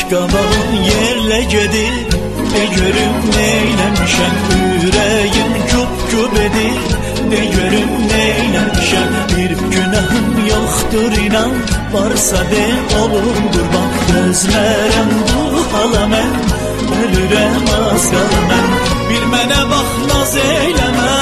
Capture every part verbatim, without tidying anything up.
qabağın yerlə gedir, de görüm neyləmişəm. Ürəyim güp-güp edir, de görüm neyləmişəm. Bir günahım yoxdur inan, varsa de olur qurban. Gözlərəm bu hala mən, ölürəm az qala mən. Bir mənə bax naz eyləmə,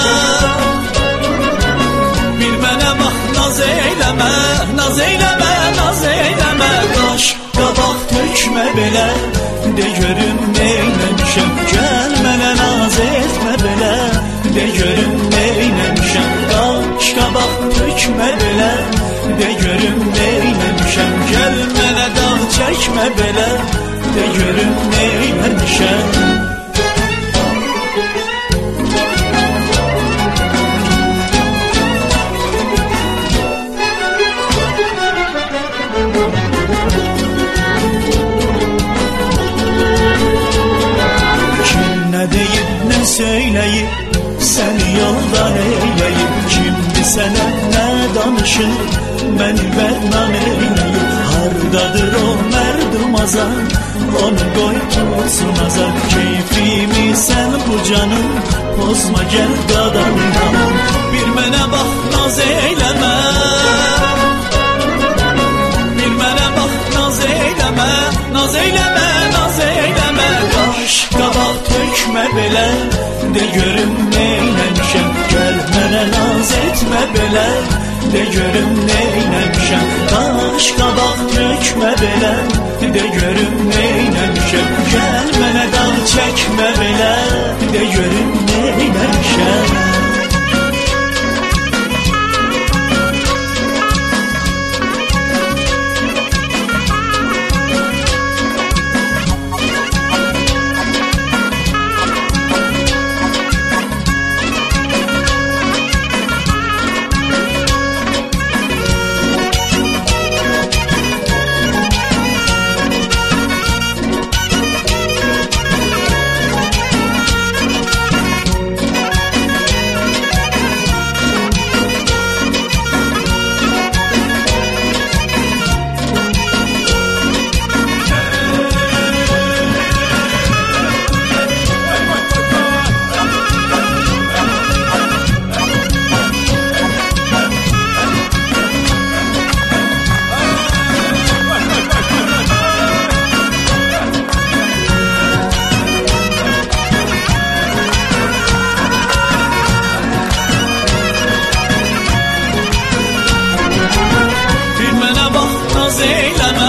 bir mənə bax naz eyləmə, naz eyləmə, naz eyləmə. Qaş qabaq tökmə belə, de görüm neyləmişəm. Gəl mənə naz etmə belə, de görüm neyləmişəm. Qaş qabaq tökmə belə, de görüm neyləmişəm. Gəl mənə dağ çəkmə belə, de görüm neyləmişəm. Söyleyip seni yoldan eyleyip, kimdi sənə nə danışır, məni bədnam eyleyip. Hardadır o mərdum azar, onu qoy tutsun azar. Keyfimi sən bu canım, pozma gəl qadandan. Bir mənə bax naz eyləmə, bir mənə bax naz eyləmə, naz eyləmə, naz eyləmə. Qaş qabaq tökmə belə, de görüm neyləmişəm. Gəl mənə naz etmə belə, de görüm neyləmişəm. Qaş qabaq tökmə belə, de görüm neyləmişəm. Gəl mənə dağ çəkmə belə, de görüm neyləmişəm. Naz eyləmə,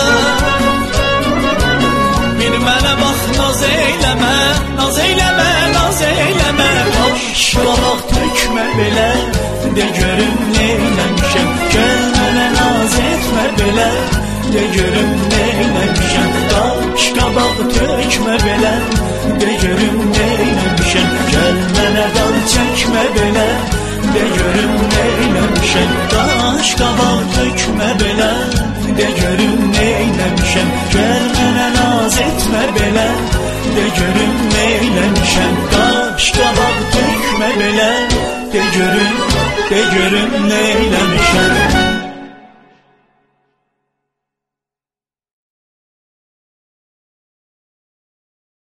bir mənə bax naz eyləmə, naz eyləmə, naz eyləmə. Qaş qabaq tökmə belə, de görüm neyləmişəm. Gəl mənə naz etmə belə, de görüm neyləmişəm. Qaş qabaq tökmə belə, de görüm neyləmişəm. Gəl mənə dağ çəkmə belə, de görüm neyləmişəm. Qaş qabaq tökmə